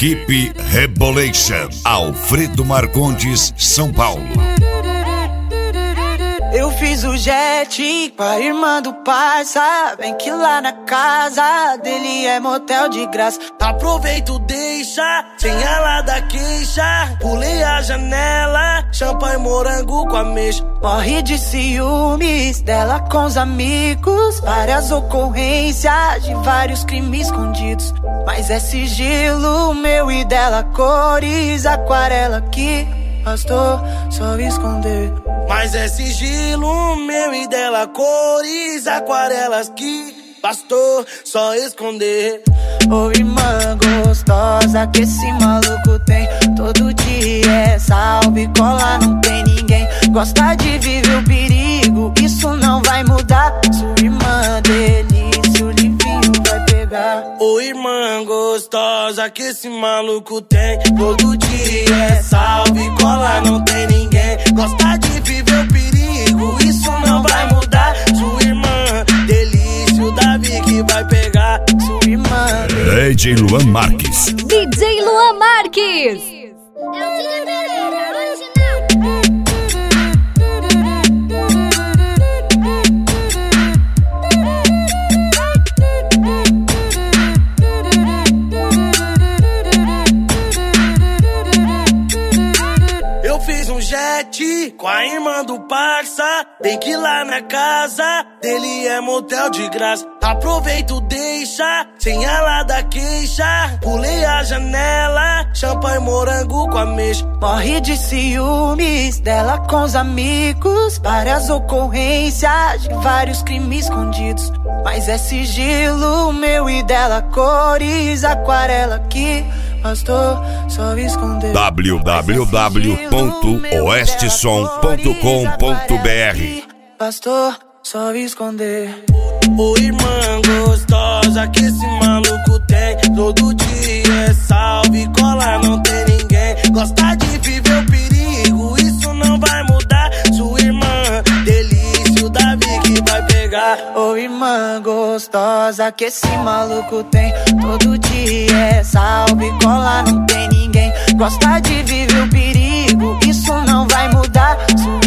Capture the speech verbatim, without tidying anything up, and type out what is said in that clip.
Equipe Rebolation, Alfredo Marcondes, São Paulo. Eu fiz o jet com a irmã do parça. Vem que lá na casa dele é motel de graça. Aproveito, deixa, sem ela dar queixa. Pulei a janela, champanhe morango com ameixa. Morre de ciúmes dela com os amigos. Várias ocorrências de vários crimes escondidos. Mas é sigilo meu e dela, cores aquarela que bastou só esconder. Mas é sigilo meu e dela, cores aquarelas que bastou só esconder. Ô irmã gostosa que esse maluco tem, todo dia é salve, cola, não tem ninguém. Gosta de viver o perigo, isso não vai mudar. Sua irmã delícia, o livinho vai pegar. Ô irmã gostosa que esse maluco tem, todo dia é salve, cola, não tem ninguém. Gosta de viver o perigo, isso não vai mudar. Sua irmã delícia, o Davi que vai pegar. Sua irmã D J Luan Marques. D J Luan Marques. Eu fiz um jet com a irmã do parça. Bem que lá na casa dele é motel de graça. Aproveito, deixa, sem ela dar queixa. Pulei a janela, champanhe morango com ameixa. morre de ciúmes dela com os amigos. Várias ocorrências de vários crimes escondidos. Mas é sigilo meu e dela, cores aquarela que bastou só esconder. w w w ponto oeste som ponto com ponto b r. Bastou só esconder. Ô irmã gostosa que esse maluco tem, todo dia é salve, cola, não tem ninguém. Gosta de viver o perigo, isso não vai mudar. Sua irmã delícia, o Davi que vai pegar. Ô irmã gostosa que esse maluco tem, todo dia é salve, cola, não tem ninguém. Gosta de viver o perigo, isso não vai mudar. Sua